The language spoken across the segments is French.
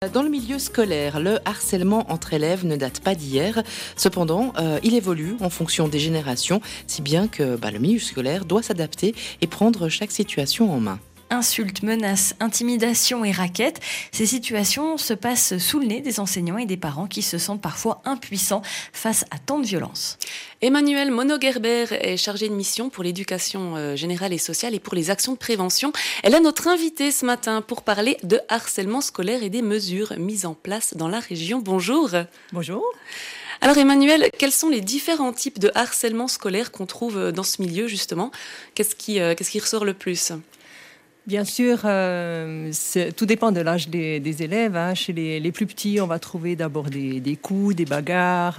Dans le milieu scolaire, le harcèlement entre élèves ne date pas d'hier. Cependant, il évolue en fonction des générations, si bien que le milieu scolaire doit s'adapter et prendre chaque situation en main. Insultes, menaces, intimidations et raquettes, ces situations se passent sous le nez des enseignants et des parents qui se sentent parfois impuissants face à tant de violence. Emmanuelle Monod-Gerber est chargée de mission pour l'éducation générale et sociale et pour les actions de prévention. Elle est notre invitée ce matin pour parler de harcèlement scolaire et des mesures mises en place dans la région. Bonjour. Bonjour. Alors Emmanuelle, quels sont les différents types de harcèlement scolaire qu'on trouve dans ce milieu justement ? Qu'est-ce qui ressort le plus ? Bien sûr, tout dépend de l'âge des élèves. Chez les plus petits, on va trouver d'abord des coups, des bagarres,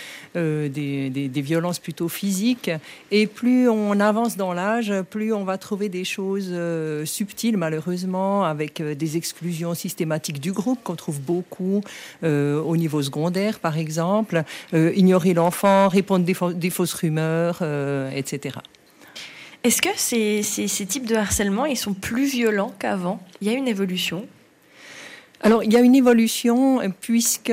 des violences plutôt physiques. Et plus on avance dans l'âge, plus on va trouver des choses subtiles, malheureusement, avec des exclusions systématiques du groupe qu'on trouve beaucoup au niveau secondaire, par exemple. Ignorer l'enfant, répondre des fausses rumeurs, etc. Est-ce que ces types de harcèlement, ils sont plus violents qu'avant ? Il y a une évolution ? Alors, il y a une évolution puisque...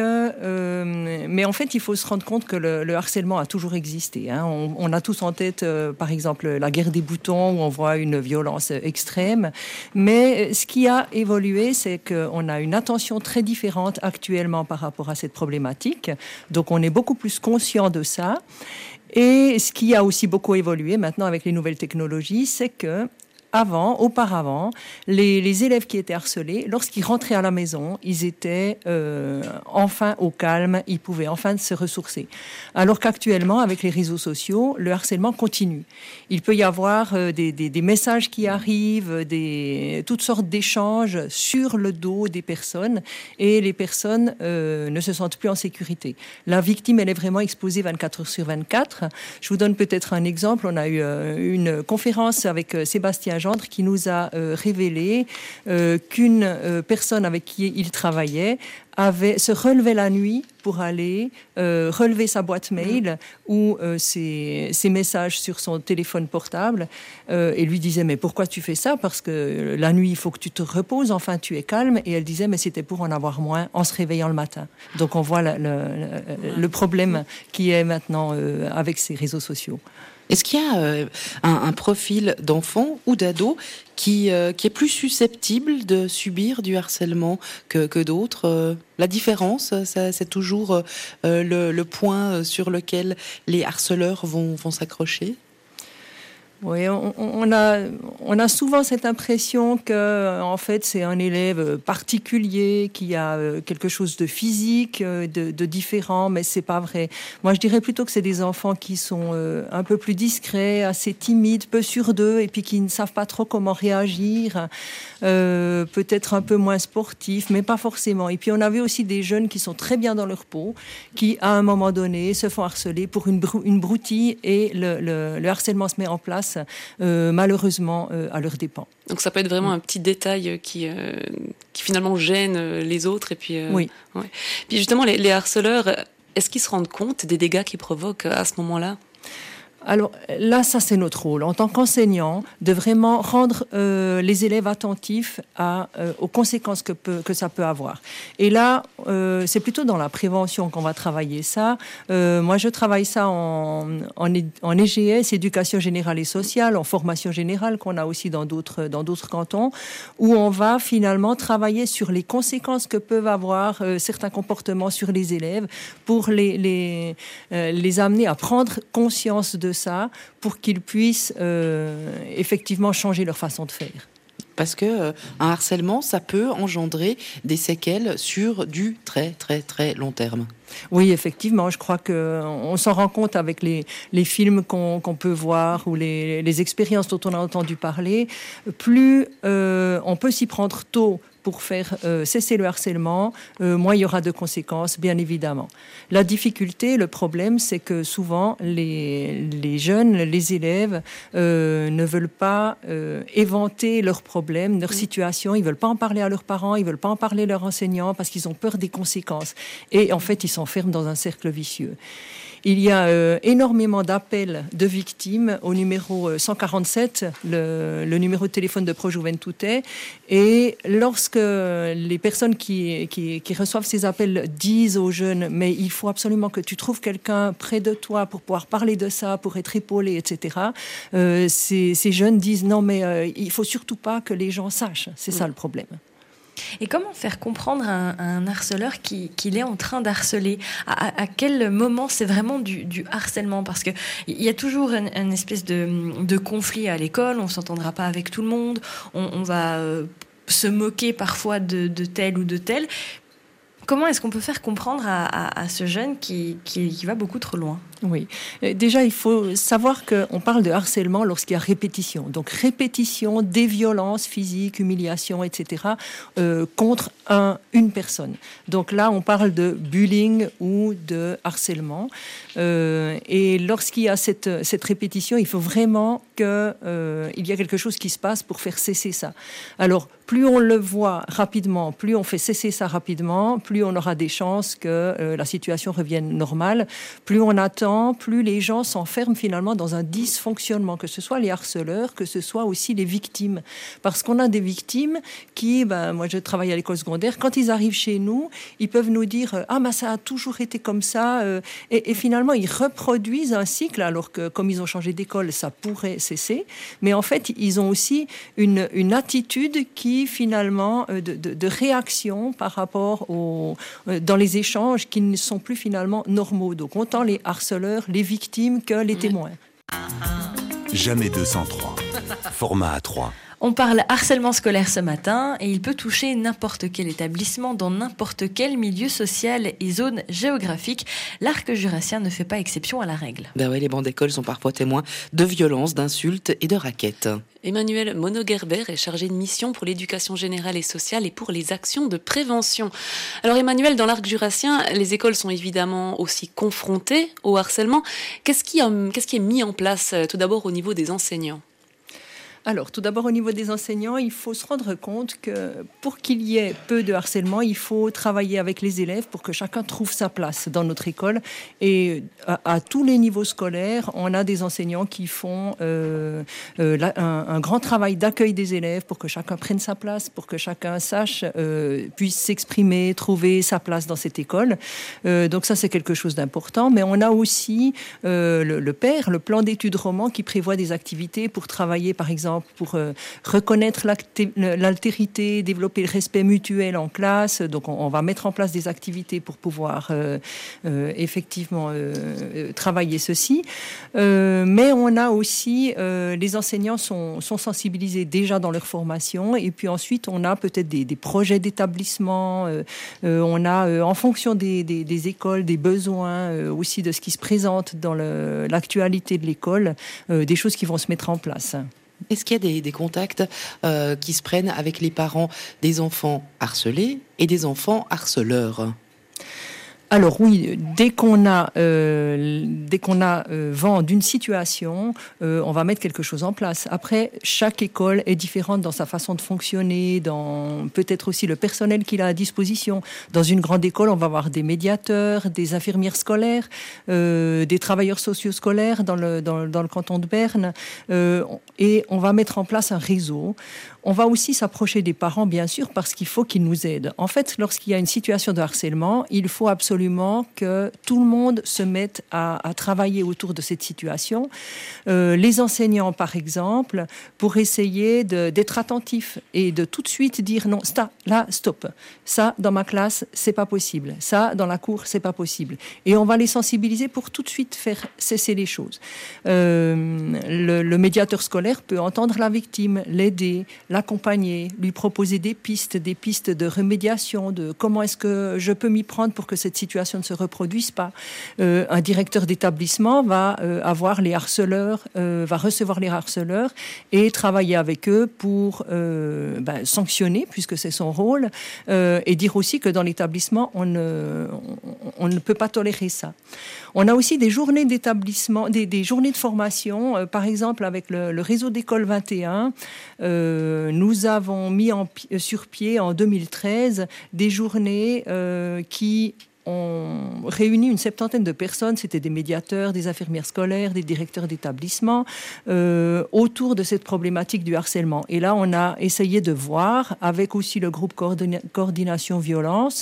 mais en fait, il faut se rendre compte que le harcèlement a toujours existé. On a tous en tête, par exemple, la guerre des boutons, où on voit une violence extrême. Mais ce qui a évolué, c'est qu'on a une attention très différente actuellement par rapport à cette problématique. Donc, on est beaucoup plus conscient de ça. Et ce qui a aussi beaucoup évolué maintenant avec les nouvelles technologies, c'est que auparavant, les élèves qui étaient harcelés, lorsqu'ils rentraient à la maison, ils étaient enfin au calme, ils pouvaient enfin se ressourcer. Alors qu'actuellement, avec les réseaux sociaux, le harcèlement continue. Il peut y avoir des messages qui arrivent, toutes sortes d'échanges sur le dos des personnes, et les personnes ne se sentent plus en sécurité. La victime, elle est vraiment exposée 24 heures sur 24. Je vous donne peut-être un exemple. On a eu une conférence avec Sébastien Gendre qui nous a révélé qu'une personne avec qui il travaillait se relevait la nuit pour aller relever sa boîte mail ou ses messages sur son téléphone portable et lui disait « Mais pourquoi tu fais ça ? Parce que la nuit, il faut que tu te reposes, enfin tu es calme. » Et elle disait « Mais c'était pour en avoir moins en se réveillant le matin. » Donc on voit le problème qui est maintenant avec ces réseaux sociaux. Est-ce qu'il y a un profil d'enfant ou d'ado qui est plus susceptible de subir du harcèlement que d'autres La différence, c'est toujours le point sur lequel les harceleurs vont s'accrocher ? Oui, on a souvent cette impression que, en fait, c'est un élève particulier qui a quelque chose de physique, de différent, mais c'est pas vrai. Moi, je dirais plutôt que c'est des enfants qui sont un peu plus discrets, assez timides, peu sûrs d'eux, et puis qui ne savent pas trop comment réagir, peut-être un peu moins sportifs, mais pas forcément. Et puis, on avait aussi des jeunes qui sont très bien dans leur peau, qui, à un moment donné, se font harceler pour une broutille, et le harcèlement se met en place malheureusement à leurs dépens. Donc ça peut être vraiment un petit détail qui finalement gêne les autres. Et puis, oui. Ouais. Puis justement, les harceleurs, est-ce qu'ils se rendent compte des dégâts qu'ils provoquent à ce moment-là ? Alors là, ça c'est notre rôle en tant qu'enseignant, de vraiment rendre les élèves attentifs aux conséquences que ça peut avoir. Et là, c'est plutôt dans la prévention qu'on va travailler ça. Moi, je travaille ça en EGS, éducation générale et sociale, en formation générale qu'on a aussi dans d'autres cantons, où on va finalement travailler sur les conséquences que peuvent avoir certains comportements sur les élèves pour les amener à prendre conscience de ça pour qu'ils puissent effectivement changer leur façon de faire. Parce que un harcèlement, ça peut engendrer des séquelles sur du très très très long terme. Oui, effectivement, je crois qu'on s'en rend compte avec les films qu'on peut voir ou les expériences dont on a entendu parler. Plus on peut s'y prendre tôt pour faire cesser le harcèlement, moins il y aura de conséquences, bien évidemment. La difficulté, le problème, c'est que souvent, les jeunes, les élèves ne veulent pas éventer leurs problèmes, leurs situations. Ils ne veulent pas en parler à leurs parents, ils ne veulent pas en parler à leurs enseignants parce qu'ils ont peur des conséquences. Et en fait, ils s'enferment dans un cercle vicieux. Il y a énormément d'appels de victimes au numéro 147, le numéro de téléphone de Pro Juventute. Et lorsque les personnes qui reçoivent ces appels disent aux jeunes « mais il faut absolument que tu trouves quelqu'un près de toi pour pouvoir parler de ça, pour être épaulé, etc. » Ces jeunes disent « non, mais il faut surtout pas que les gens sachent. » C'est ça le problème. Et comment faire comprendre à un harceleur qu'il est en train d'harceler ? À quel moment c'est vraiment du harcèlement ? Parce qu'il y a toujours une espèce de conflit à l'école, on ne s'entendra pas avec tout le monde, on va se moquer parfois de tel ou de tel. Comment est-ce qu'on peut faire comprendre à ce jeune qui va beaucoup trop loin ? Oui. Déjà, il faut savoir qu'on parle de harcèlement lorsqu'il y a répétition. Donc, répétition des violences physiques, humiliation, etc., contre une personne. Donc là, on parle de bullying ou de harcèlement. Et lorsqu'il y a cette répétition, il faut vraiment qu'il y a quelque chose qui se passe pour faire cesser ça. Alors, plus on le voit rapidement, plus on fait cesser ça rapidement, plus on aura des chances que la situation revienne normale. Plus on attend, plus les gens s'enferment finalement dans un dysfonctionnement, que ce soit les harceleurs, que ce soit aussi les victimes. Parce qu'on a des victimes qui, moi je travaille à l'école secondaire, quand ils arrivent chez nous, ils peuvent nous dire « Ah, mais ça a toujours été comme ça ». Et finalement, ils reproduisent un cycle, alors que comme ils ont changé d'école, ça pourrait cesser. Mais en fait, ils ont aussi une attitude qui finalement, de réaction par rapport dans les échanges qui ne sont plus finalement normaux. Donc autant les harceleurs, les victimes que les témoins. Jamais 203. Format A3. On parle harcèlement scolaire ce matin et il peut toucher n'importe quel établissement dans n'importe quel milieu social et zone géographique. L'arc jurassien ne fait pas exception à la règle. Ben ouais, les bancs d'école sont parfois témoins de violences, d'insultes et de raquettes. Emmanuel Monod-Gerber est chargé de mission pour l'éducation générale et sociale et pour les actions de prévention. Alors Emmanuel, dans l'arc jurassien, les écoles sont évidemment aussi confrontées au harcèlement. Qu'est-ce qui est mis en place tout d'abord au niveau des enseignants ? Alors, tout d'abord, au niveau des enseignants, il faut se rendre compte que pour qu'il y ait peu de harcèlement, il faut travailler avec les élèves pour que chacun trouve sa place dans notre école. Et à tous les niveaux scolaires, on a des enseignants qui font un grand travail d'accueil des élèves pour que chacun prenne sa place, pour que chacun sache, puisse s'exprimer, trouver sa place dans cette école. Donc ça, c'est quelque chose d'important. Mais on a aussi le PER, le plan d'études roman, qui prévoit des activités pour travailler, par exemple, pour reconnaître l'altérité, développer le respect mutuel en classe. Donc on va mettre en place des activités pour pouvoir effectivement travailler ceci. Mais on a aussi, les enseignants sont sensibilisés déjà dans leur formation, et puis ensuite on a peut-être des projets d'établissement, on a en fonction des écoles, des besoins, aussi de ce qui se présente dans l'actualité de l'école, des choses qui vont se mettre en place. Est-ce qu'il y a des contacts qui se prennent avec les parents des enfants harcelés et des enfants harceleurs ? Alors oui, dès qu'on a vent d'une situation, on va mettre quelque chose en place. Après, chaque école est différente dans sa façon de fonctionner, dans peut-être aussi le personnel qu'il a à disposition. Dans une grande école, on va avoir des médiateurs, des infirmières scolaires, des travailleurs sociaux scolaires dans le canton de Berne, et on va mettre en place un réseau. On va aussi s'approcher des parents, bien sûr, parce qu'il faut qu'ils nous aident. En fait, lorsqu'il y a une situation de harcèlement, il faut absolument que tout le monde se mette à travailler autour de cette situation. Les enseignants, par exemple, pour essayer d'être attentifs et de tout de suite dire non, stop. Ça, dans ma classe, c'est pas possible. Ça, dans la cour, c'est pas possible. Et on va les sensibiliser pour tout de suite faire cesser les choses. Le médiateur scolaire peut entendre la victime, l'aider, l'accompagner, lui proposer des pistes de remédiation, de comment est-ce que je peux m'y prendre pour que cette situation ne se reproduise pas. Un directeur d'établissement va avoir les harceleurs, va recevoir les harceleurs et travailler avec eux pour sanctionner, puisque c'est son rôle, et dire aussi que dans l'établissement, on ne peut pas tolérer ça. On a aussi des journées d'établissement, des journées de formation, par exemple avec le réseau d'école 21, nous avons mis sur pied en 2013 des journées qui on réunit une 70aine de personnes, c'était des médiateurs, des infirmières scolaires, des directeurs d'établissement, autour de cette problématique du harcèlement. Et là, on a essayé de voir, avec aussi le groupe coordination violence,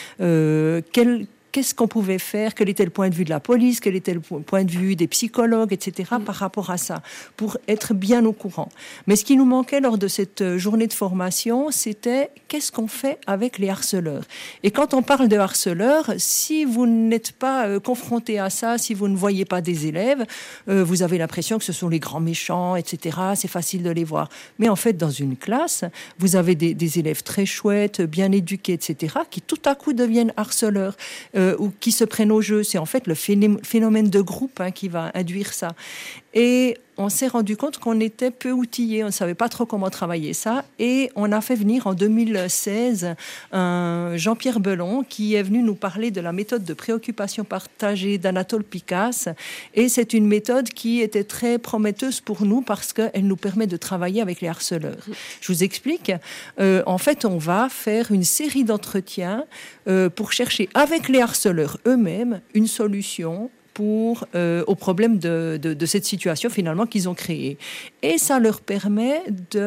qu'est-ce qu'on pouvait faire, quel était le point de vue de la police, quel était le point de vue des psychologues, etc., par rapport à ça, pour être bien au courant. Mais ce qui nous manquait lors de cette journée de formation, c'était qu'est-ce qu'on fait avec les harceleurs. Et quand on parle de harceleurs, si vous n'êtes pas confronté à ça, si vous ne voyez pas des élèves, vous avez l'impression que ce sont les grands méchants, etc., c'est facile de les voir. Mais en fait, dans une classe, vous avez des élèves très chouettes, bien éduqués, etc., qui tout à coup deviennent harceleurs. Ou qui se prennent au jeu. C'est en fait le phénomène de groupe qui va induire ça. Et on s'est rendu compte qu'on était peu outillés, on ne savait pas trop comment travailler ça. Et on a fait venir en 2016 Jean-Pierre Belon, qui est venu nous parler de la méthode de préoccupation partagée d'Anatole Picasse. Et c'est une méthode qui était très prometteuse pour nous parce qu'elle nous permet de travailler avec les harceleurs. Je vous explique. En fait, on va faire une série d'entretiens pour chercher avec les harceleurs eux-mêmes une solution au problème de cette situation finalement qu'ils ont créée. Et ça leur permet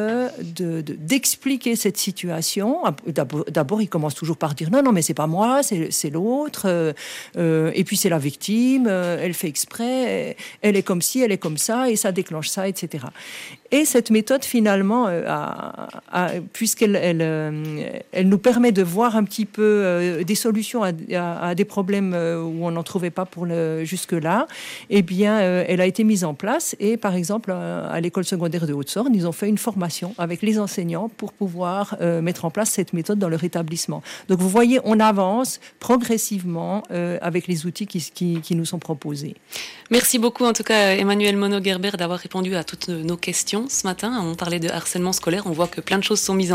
d'expliquer cette situation. D'abord, ils commencent toujours par dire non, mais c'est pas moi, c'est l'autre. Et puis c'est la victime, elle fait exprès, elle est comme ci, elle est comme ça, et ça déclenche ça, etc. Et cette méthode, finalement, puisqu'elle nous permet de voir un petit peu des solutions à des problèmes où on n'en trouvait pas jusque-là, eh bien, elle a été mise en place. Et par exemple, à l'école secondaire de Haute-Sorne, ils ont fait une formation avec les enseignants pour pouvoir mettre en place cette méthode dans leur établissement. Donc, vous voyez, on avance progressivement avec les outils qui nous sont proposés. Merci beaucoup, en tout cas, Emmanuelle Monod-Gerber, d'avoir répondu à toutes nos questions ce matin. On parlait de harcèlement scolaire. On voit que plein de choses sont mises